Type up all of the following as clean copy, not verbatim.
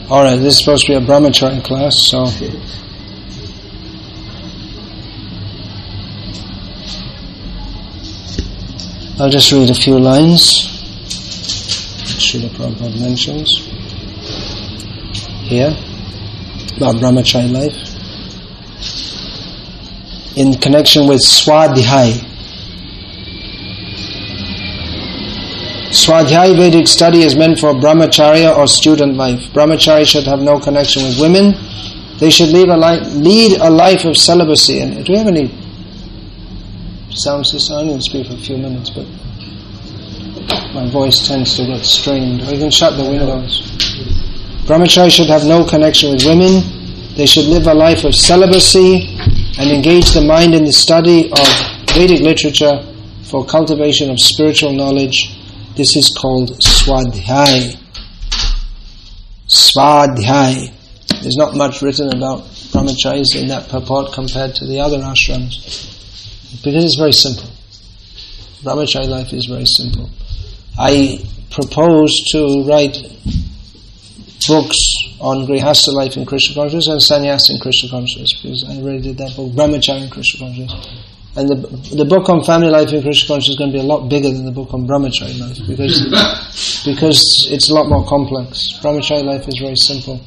Alright, this is supposed to be a brahmachari class, so I'll just read a few lines. Srila Prabhupada mentions here about brahmachari life in connection with Swadhyay. Swadhyay Vedic study is meant for brahmacharya or student life. Brahmachari should have no connection with women. They should lead a life of celibacy. And do we have any sound system? I'm going to speak for a few minutes, but my voice tends to get strained. Or you can shut the windows. Brahmachari should have no connection with women. They should live a life of celibacy and engage the mind in the study of Vedic literature for cultivation of spiritual knowledge. This is called Swadhyay. Swadhyay. There's not much written about brahmacharis in that purport compared to the other ashrams, because it's very simple. Brahmachari life is very simple. I propose to write books on Grihastha life in Krishna consciousness and sannyas in Krishna consciousness, because I already did that book, Brahmachari in Krishna consciousness. And the book on family life in Krishna consciousness is going to be a lot bigger than the book on brahmachari life, because it's a lot more complex. Brahmachari life is very simple.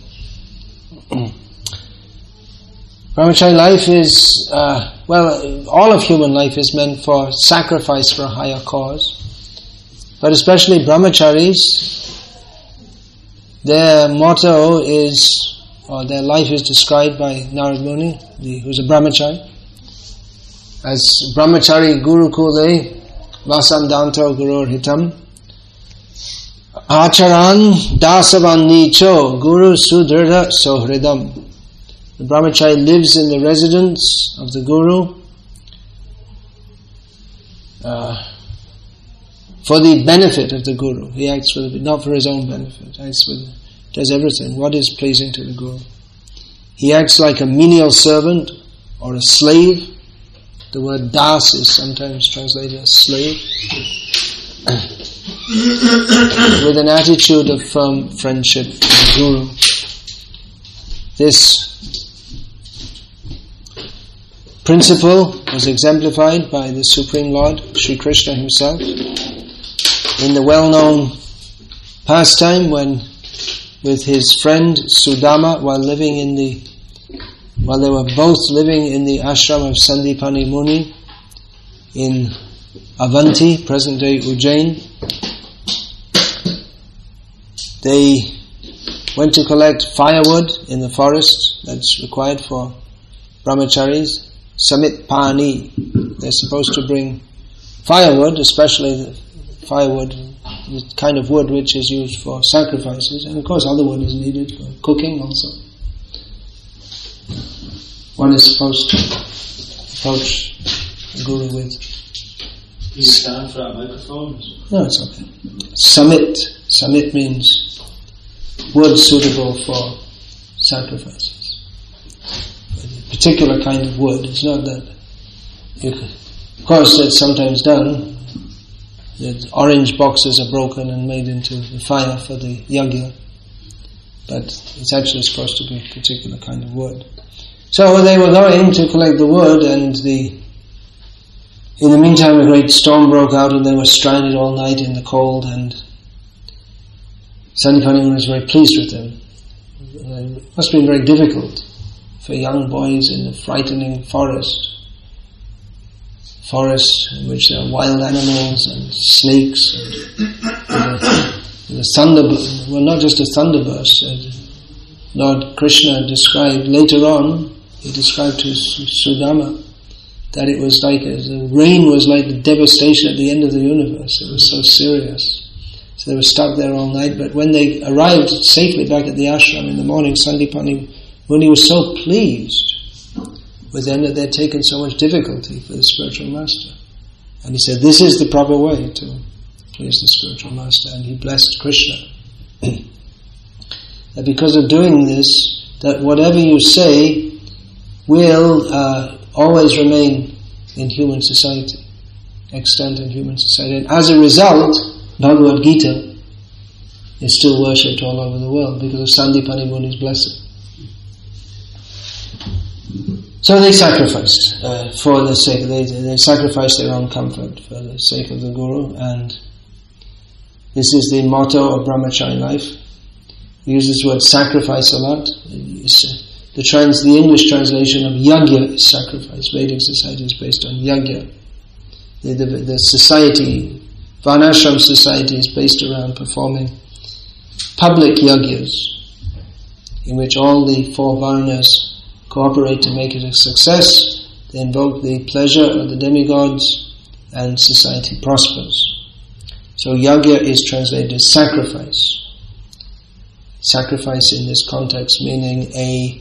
Brahmachari life is, all of human life is meant for sacrifice for a higher cause. But especially brahmacharis, their motto is, or their life is described by Narad Muni, who's a brahmachari, as brahmachari guru kule vasandanto gurur hitam acharan dasavan nicho guru sudrida sohridam. The brahmachari lives in the residence of the guru for the benefit of the guru. He acts not for his own benefit. Does everything what is pleasing to the guru. He acts like a menial servant or a slave. The word das is sometimes translated as slave. With an attitude of firm friendship with the guru. This principle was exemplified by the Supreme Lord, Sri Krishna himself, in the well-known pastime when, with his friend Sudama, while they were both living in the ashram of Sandipani Muni in Avanti, present-day Ujjain, they went to collect firewood in the forest that's required for brahmacharis. Samit Pani. They're supposed to bring firewood, especially the firewood, the kind of wood which is used for sacrifices, and of course other wood is needed for cooking also. One is supposed to approach the guru with. Can you stand for that microphone? No, it's okay. Samit. Samit means wood suitable for sacrifices. Particular kind of wood. It's not that of course it's sometimes done. The orange boxes are broken and made into the fire for the yagya, but it's actually supposed to be a particular kind of wood. So they were going to collect the wood, and in the meantime a great storm broke out and they were stranded all night in the cold, and Sandipani Muni was very pleased with them. It must have been very difficult for young boys in the frightening forest in which there are wild animals and snakes and the thunderburst. Well, not just a thunderburst. Lord Krishna described later on, he described to Sudama that it was like the rain was like the devastation at the end of the universe. It was so serious. So they were stuck there all night, but when they arrived safely back at the ashram in the morning, Sandipani Muni was so pleased with them that they'd taken so much difficulty for the spiritual master. And he said, this is the proper way to please the spiritual master. And he blessed Krishna. That because of doing this, that whatever you say will always remain in human society, extant in human society. And as a result, Bhagavad Gita is still worshipped all over the world because of Sandipani Muni's blessing. So they sacrificed for the sake. They sacrificed their own comfort for the sake of the Guru, and this is the motto of Brahmachari life. We use this word sacrifice a lot. The English translation of yajna is sacrifice. Vedic society is based on yajna. The society, Varnashram society, is based around performing public yajnas, in which all the 4 Varnas cooperate to make it a success. They invoke the pleasure of the demigods, and society prospers. So yajna is translated as sacrifice. Sacrifice in this context meaning a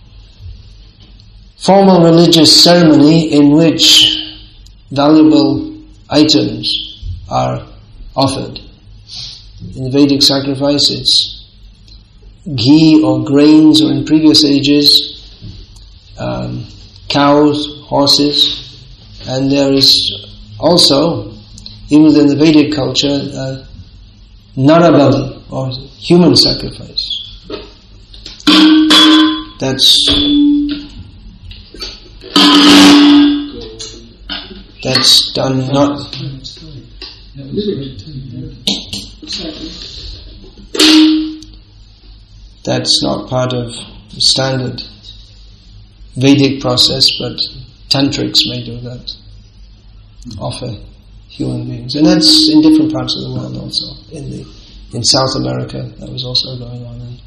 formal religious ceremony in which valuable items are offered. In the Vedic sacrifice, it's ghee or grains, or in previous ages, cows, horses, and there is also, even within the Vedic culture, narabali, or human sacrifice. That's done not. That's not part of the standard Vedic process, but tantrics may do that. Offer human beings, and that's in different parts of the world also. In South America, that was also going on, and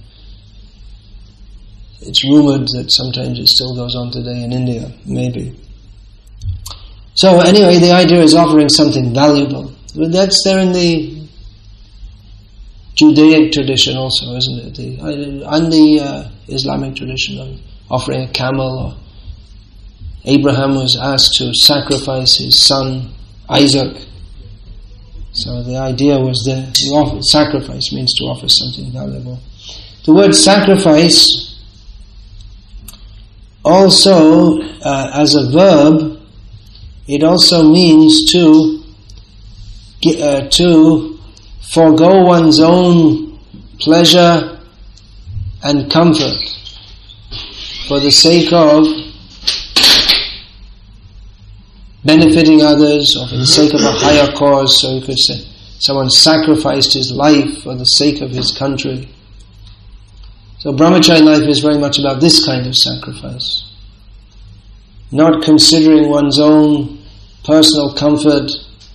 it's rumored that sometimes it still goes on today in India, maybe. So anyway, the idea is offering something valuable. But that's there in the Judaic tradition also, isn't it? And the Islamic tradition of offering a camel. Or Abraham was asked to sacrifice his son Isaac. So the idea was that sacrifice means to offer something valuable. The word sacrifice also, as a verb, it also means to forego one's own pleasure and comfort for the sake of benefiting others, or for the sake of a higher cause. So you could say someone sacrificed his life for the sake of his country. So Brahmachari life is very much about this kind of sacrifice. Not considering one's own personal comfort,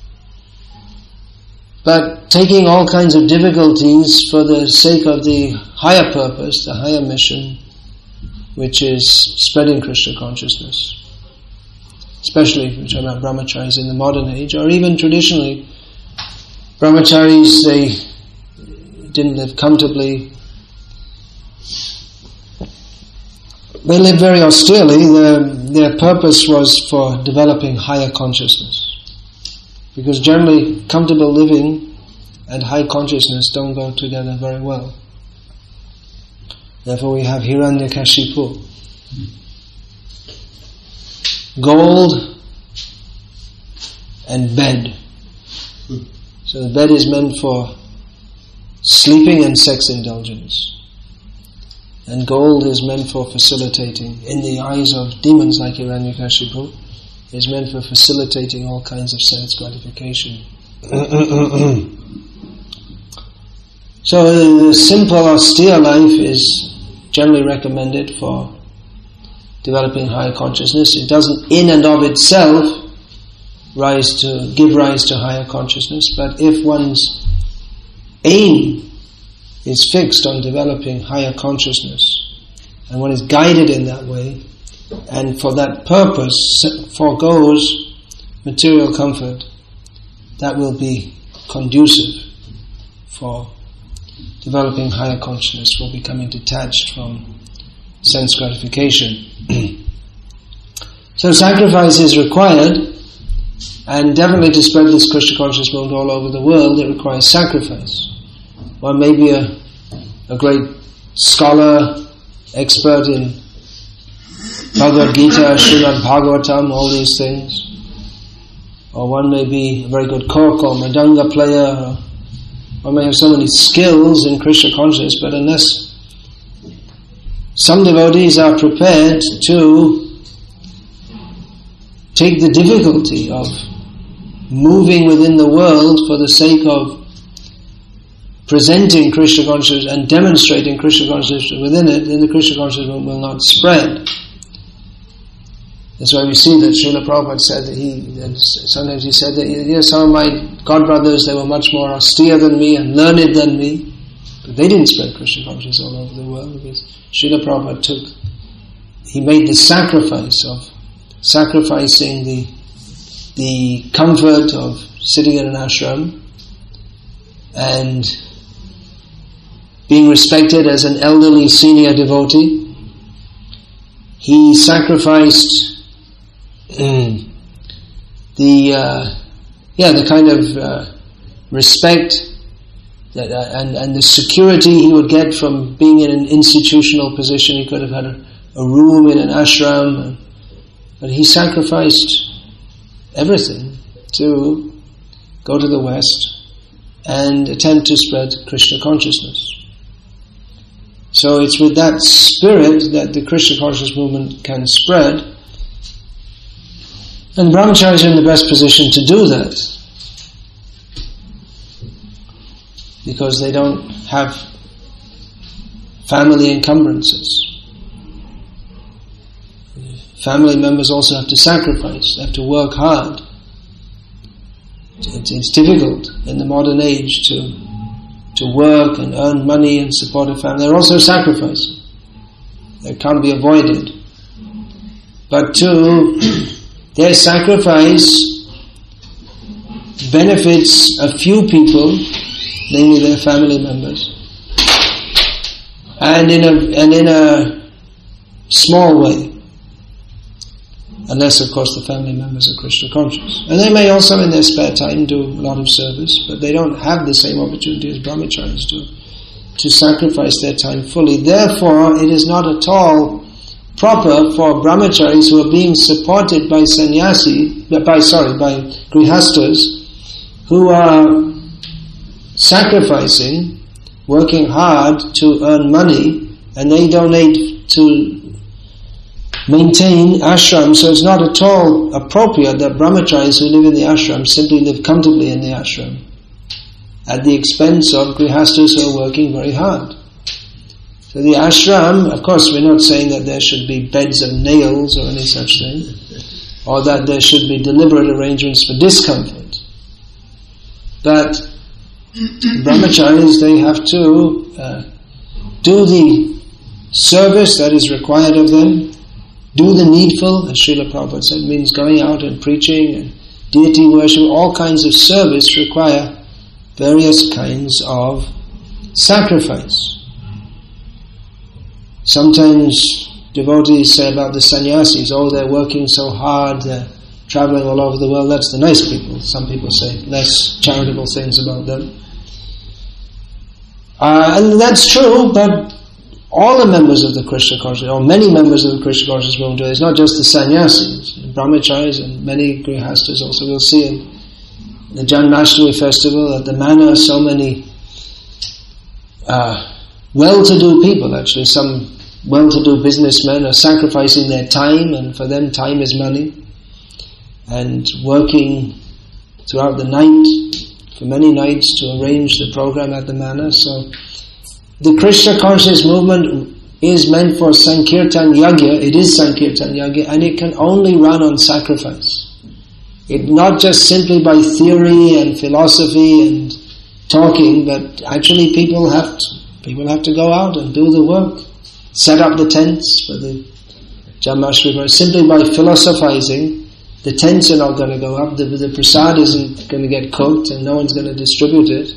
but taking all kinds of difficulties for the sake of the higher purpose, the higher mission, which is spreading Krishna consciousness. Especially if we're talking about brahmacharis in the modern age, or even traditionally, brahmacharis, they didn't live comfortably. They lived very austerely. Their purpose was for developing higher consciousness. Because generally, comfortable living and high consciousness don't go together very well. Therefore we have Hiranyakashipu. Gold and bed. So the bed is meant for sleeping and sex indulgence. And gold is meant for facilitating, in the eyes of demons like Hiranyakashipu, is meant for facilitating all kinds of sense gratification. So the simple austere life is generally recommended for developing higher consciousness. It doesn't in and of itself give rise to higher consciousness, but if one's aim is fixed on developing higher consciousness, and one is guided in that way, and for that purpose forgoes material comfort, that will be conducive for developing higher consciousness, for becoming detached from sense gratification. So sacrifice is required, and definitely to spread this Krishna conscious movement all over the world, it requires sacrifice. One may be a great scholar, expert in Bhagavad Gita, Srimad Bhagavatam, all these things. Or one may be a very good cork or madanga player, or one may have so many skills in Krishna consciousness, but unless some devotees are prepared to take the difficulty of moving within the world for the sake of presenting Krishna consciousness and demonstrating Krishna consciousness within it, then the Krishna consciousness will not spread. That's why we see that Srila Prabhupada said that sometimes he said that some of my godbrothers, they were much more austere than me and learned than me, but they didn't spread Krishna consciousness all over the world, because Srila Prabhupada he made the sacrifice of sacrificing the comfort of sitting in an ashram and being respected as an elderly senior devotee. He sacrificed the kind of respect and the security he would get from being in an institutional position. He could have had a room in an ashram, but he sacrificed everything to go to the West and attempt to spread Krishna consciousness. So it's with that spirit that the Krishna consciousness movement can spread. And brahmacharis are in the best position to do that, because they don't have family encumbrances. Family members also have to sacrifice, they have to work hard. It's difficult in the modern age to work and earn money and support a family. They're also sacrificing. They can't be avoided. But their sacrifice benefits a few people, namely their family members, and in a small way. Unless, of course, the family members are Krishna conscious. And they may also in their spare time do a lot of service, but they don't have the same opportunity as brahmacharis do to sacrifice their time fully. Therefore, it is not at all proper for brahmacharis who are being supported by by grihastas, who are sacrificing, working hard to earn money, and they donate to maintain ashram. So it's not at all appropriate that brahmacharis who live in the ashram simply live comfortably in the ashram at the expense of grihastas who are working very hard. So the ashram, of course, we're not saying that there should be beds of nails or any such thing, or that there should be deliberate arrangements for discomfort. But brahmacharis, they have to do the service that is required of them, do the needful, as Srila Prabhupada said, means going out and preaching and deity worship. All kinds of service require various kinds of sacrifice. Sometimes devotees say about the sannyasis, they're working so hard, they're traveling all over the world. That's the nice people. Some people say less charitable things about them. And that's true, but all the members of the Krishna consciousness, or many members of the Krishna consciousness movement, it's not just the sannyasis, brahmacharis and many grihastas also. We'll see in the Janmashtami festival at the manor, so many well-to-do people, actually, some well-to-do businessmen are sacrificing their time, and for them time is money, and working throughout the night, for many nights, to arrange the program at the manor. So the Krishna consciousness movement is meant for Sankirtan Yagya. It is Sankirtan Yagya, and it can only run on sacrifice. It not just simply by theory and philosophy and talking, but actually people have to go out and do the work, set up the tents for the Janmashtami. Simply by philosophizing, the tents are not going to go up, the prasad isn't going to get cooked, and no one's going to distribute it.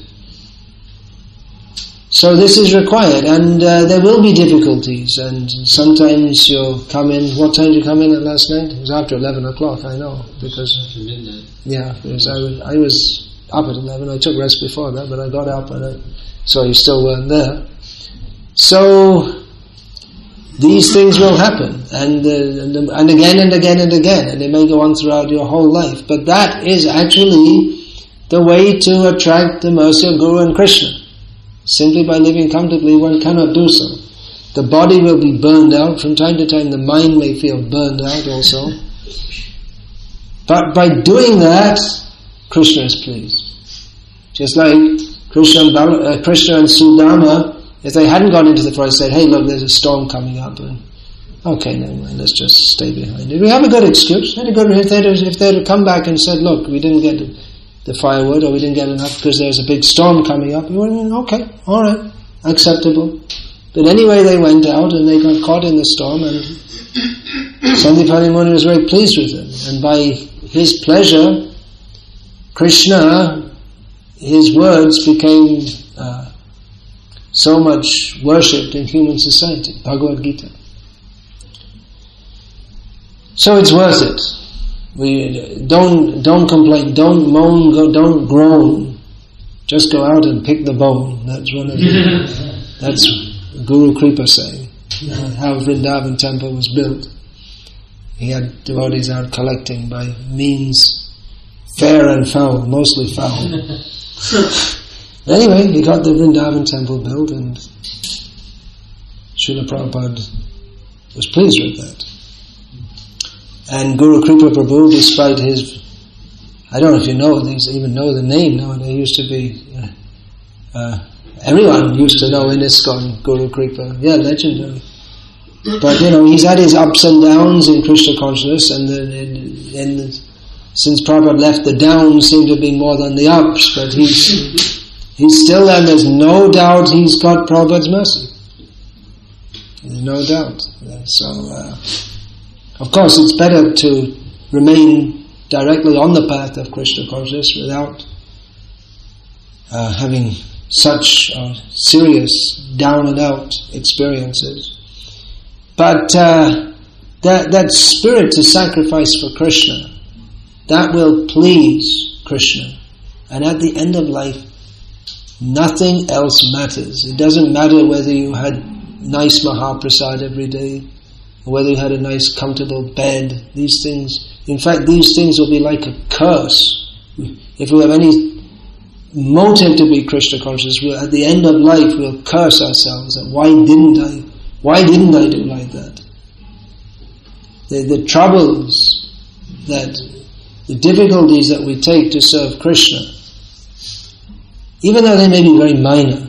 So this is required, and there will be difficulties, and sometimes you'll come in. What time did you come in at last night? It was after 11 o'clock, I know, because I was up at 11. I took rest before that, but I got up and I saw you still weren't there. So these things will happen, and again and again and again, and they may go on throughout your whole life. But that is actually the way to attract the mercy of Guru and Krishna. Simply by living comfortably, one cannot do so. The body will be burned out. From time to time, the mind may feel burned out also. But by doing that, Krishna is pleased. Just like Krishna and Sudama, if they hadn't gone into the forest, said, "Hey, look, there's a storm coming up." And, okay, never mind, let's just stay behind. Did we have a good excuse? If they had come back and said, "Look, we didn't get the firewood, or we didn't get enough because there's a big storm coming up," we went, okay, all right, acceptable. But anyway, they went out and they got caught in the storm, and Sandipani Muni was very pleased with them. And by his pleasure, Krishna, his words became so much worshipped in human society. Bhagavad Gita. So it's worth it. We don't complain, don't moan, don't groan. Just go out and pick the bone. That's one of that's Guru Kripa saying. How Vrindavan temple was built. He had devotees out collecting by means fair and foul, mostly foul. Anyway, he got the Vrindavan temple built, and Srila Prabhupada was pleased with that. And Guru Kripa Prabhu, despite his, I don't know if you know, even know the name now, there used to be, everyone used to know in ISKCON, Guru Kripa, legendary. But he's had his ups and downs in Krishna consciousness, and since Prabhupada left, the downs seem to be more than the ups, but he's still there, and there's no doubt he's got Prabhupada's mercy. There's no doubt. So, of course, it's better to remain directly on the path of Krishna consciousness without having such serious down and out experiences. But that spirit to sacrifice for Krishna, that will please Krishna. And at the end of life, nothing else matters. It doesn't matter whether you had nice Mahaprasad every day, or whether you had a nice comfortable bed. These things, in fact, these things will be like a curse. If we have any motive to be Krishna conscious, at the end of life we'll curse ourselves that why didn't I do like that? The troubles, the difficulties that we take to serve Krishna, even though they may be very minor,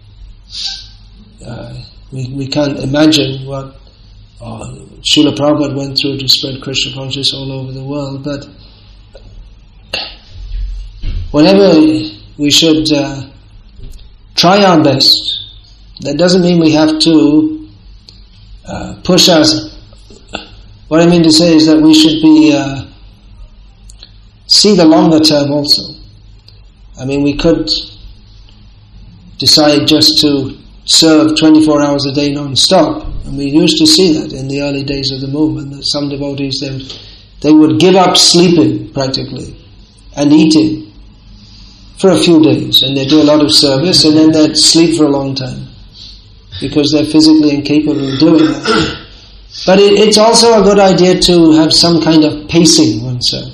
we can't imagine what Srila Prabhupada went through to spread Krishna consciousness all over the world. But whenever we should try our best, that doesn't mean we have to push us. What I mean to say is that we should be see the longer term also. I mean, we could decide just to serve 24 hours a day non-stop, and we used to see that in the early days of the movement, that some devotees, they would give up sleeping practically and eating for a few days, and they'd do a lot of service, and then they'd sleep for a long time because they're physically incapable of doing that. But it's also a good idea to have some kind of pacing oneself,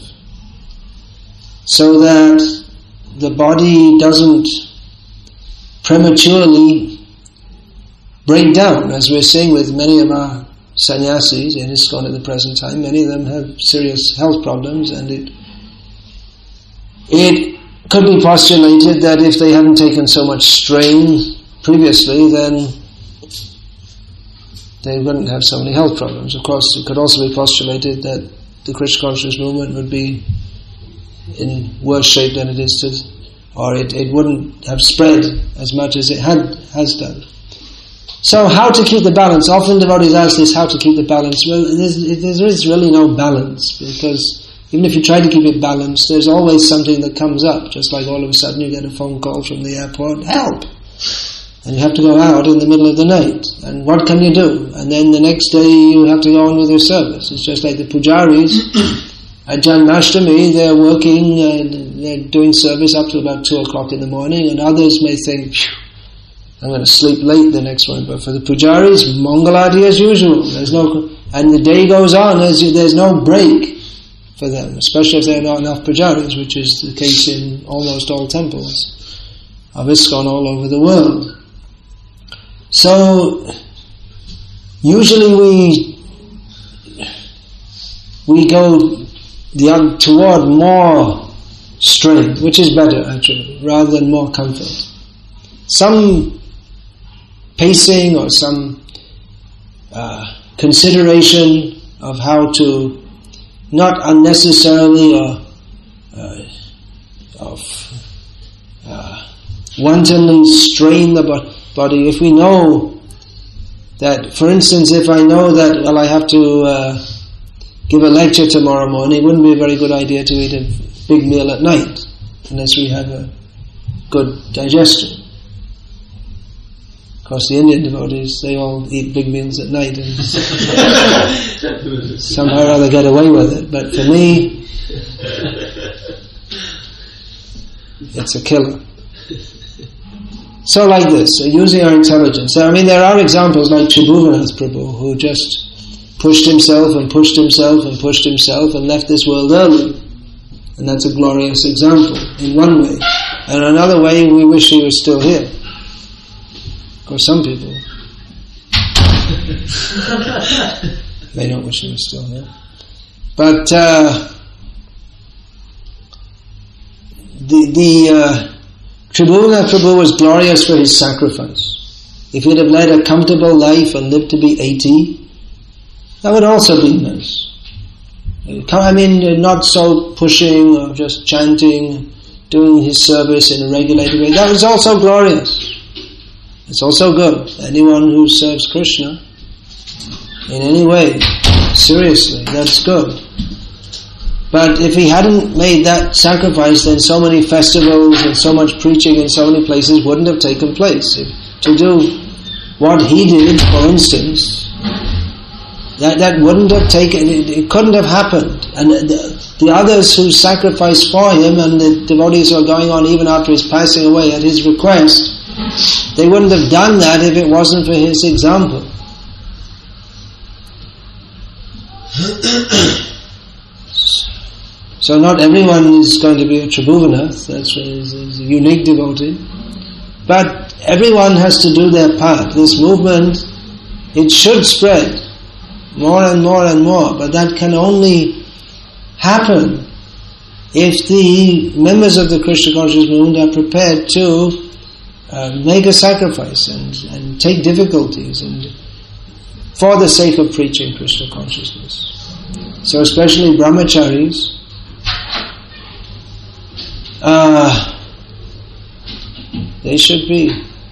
so that the body doesn't prematurely break down. As we're seeing with many of our sannyasis in ISKCON at the present time, many of them have serious health problems, and it could be postulated that if they haven't taken so much strain previously, then they wouldn't have so many health problems. Of course, it could also be postulated that the Krishna consciousness movement would be in worse shape than it is today, or it wouldn't have spread as much as it has done. So how to keep the balance? Often devotees ask this, how to keep the balance? Well, there is really no balance, because even if you try to keep it balanced, there's always something that comes up, just like all of a sudden you get a phone call from the airport, help! And you have to go out in the middle of the night, and what can you do? And then the next day you have to go on with your service. It's just like the pujaris at Janmashtami, they're working, they're doing service up to about 2 o'clock in the morning, and others may think, I'm going to sleep late the next one. But for the pujaris, Mangalati as usual. And the day goes on, there's no break for them, especially if there are not enough pujaris, which is the case in almost all temples of ISKCON all over the world. So, usually we go toward more strength, which is better actually, rather than more comfort. Some pacing or some consideration of how to not unnecessarily or wantonly strain the body. If we know that, for instance, if I know that, I have to give a lecture tomorrow morning, it wouldn't be a very good idea to eat a big meal at night, unless we have a good digestion. Of course, the Indian devotees, they all eat big meals at night and somehow or other get away with it. But for me, it's a killer. So like this, so using our intelligence. There are examples like Tribhuvanath Prabhu, who just pushed himself and pushed himself and pushed himself and left this world early. And that's a glorious example, in one way. And another way, we wish he was still here. Of course, some people may not wish he was still here. But Tribhuvanath Prabhu was glorious for his sacrifice. If he'd have led a comfortable life and lived to be 80, that would also be nice. Not so pushing or just chanting, doing his service in a regulated way. That was also glorious. It's also good. Anyone who serves Krishna in any way, seriously, that's good. But if he hadn't made that sacrifice, then so many festivals and so much preaching in so many places wouldn't have taken place. To do what he did, for instance, that wouldn't have taken, it couldn't have happened. And the others who sacrificed for him, and the devotees who are going on even after his passing away at his request, they wouldn't have done that if it wasn't for his example. So not everyone is going to be a Tribhuvanath, that's why he's a unique devotee. But everyone has to do their part. This movement, it should spread more and more and more, but that can only happen if the members of the Krishna consciousness movement are prepared to make a sacrifice and take difficulties and for the sake of preaching Krishna consciousness. So especially brahmacharis, they should be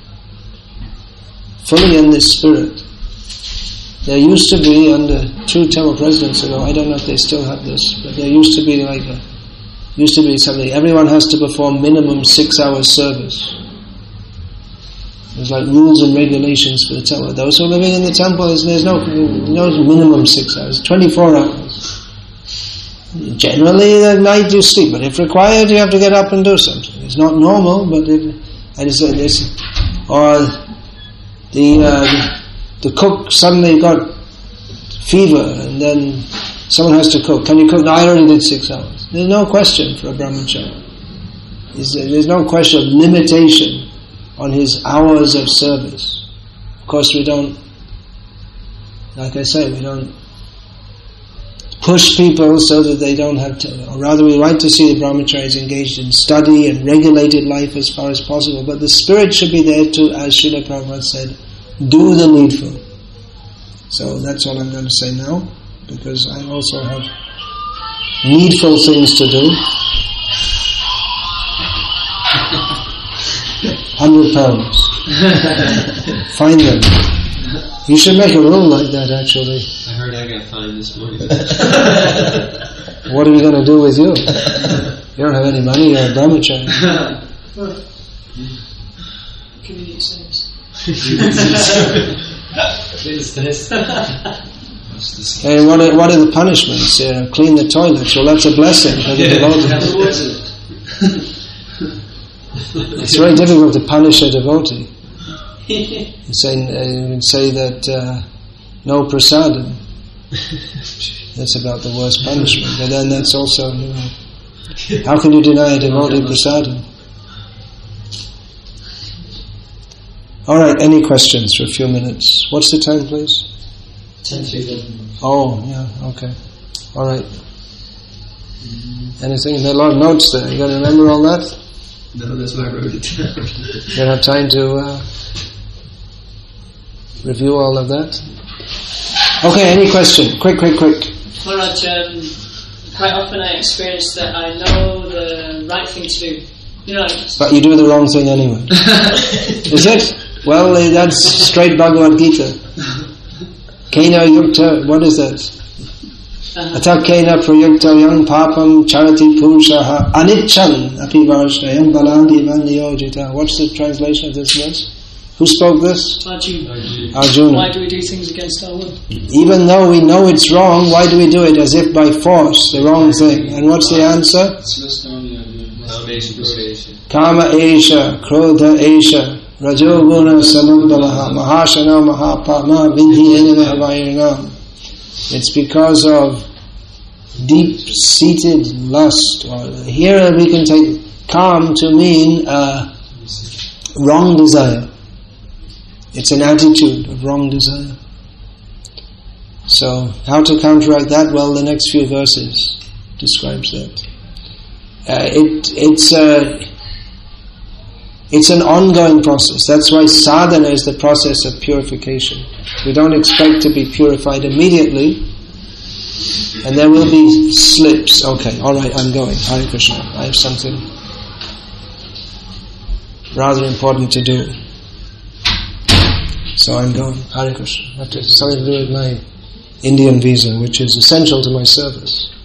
fully in this spirit. There used to be, under two temple presidents ago, I don't know if they still have this, but there used to be something, everyone has to perform minimum 6 hours service. There's like rules and regulations for the temple. Those who are living in the temple, there's no minimum 6 hours, 24 hours. Generally at night you sleep, but if required you have to get up and do something. It's not normal, but the cook suddenly got fever and then someone has to cook. Can you cook? No, I already did 6 hours. There's no question for a brahmachari. There's no question of limitation on his hours of service. Of course we don't, like I say, we don't push people so that they don't have to, or rather we like to see the brahmacharis engaged in study and regulated life as far as possible, but the spirit should be there to, as Srila Prabhupada said, do the needful. So that's all I'm going to say now, because I also have needful things to do. 100 pounds. Find them. You should make a rule like that, actually. I heard I got fined this morning. What are we going to do with you? You don't have any money, you're a brahmachari. Community service. And what are the punishments? Clean the toilets. Well, that's a blessing for the devotee. It's very difficult to punish a devotee. You say that no prasadam. That's about the worst punishment. But then that's also, how can you deny a devotee prasadam? Alright, any questions for a few minutes? What's the time, please? 10 to 11. Oh, yeah, okay. Alright. Anything? There are a lot of notes there. You got to remember all that? No, that's why I wrote it down. You don't have time to review all of that? Okay, any question? Quick. Maharaj, quite often I experience that I know the right thing to do. But you do the wrong thing anyway. Is it? Well, that's straight Bhagavad Gita. Kena yukta, what is that? Atha kena prayukta yang papam charati purushaha anichan api varshayam balandi vandiyojita. What's the translation of this verse? Who spoke this? Arjuna. Why do we do things against our will? Even though we know it's wrong, why do we do it as if by force, the wrong thing? And what's the answer? Kama esha, krodha esha, rajoguna samudbalaha, mahashana mahapama vidhi enamahavayanam. It's because of deep-seated lust. Or here we can take kam to mean wrong desire. It's an attitude of wrong desire. So, how to counteract that? Well, the next few verses describes that. It's an ongoing process. That's why sadhana is the process of purification. We don't expect to be purified immediately, and there will be slips. Okay, alright, I'm going. Hare Krishna. I have something rather important to do. So I'm going. Hare Krishna. That has something to do with my Indian visa, which is essential to my service.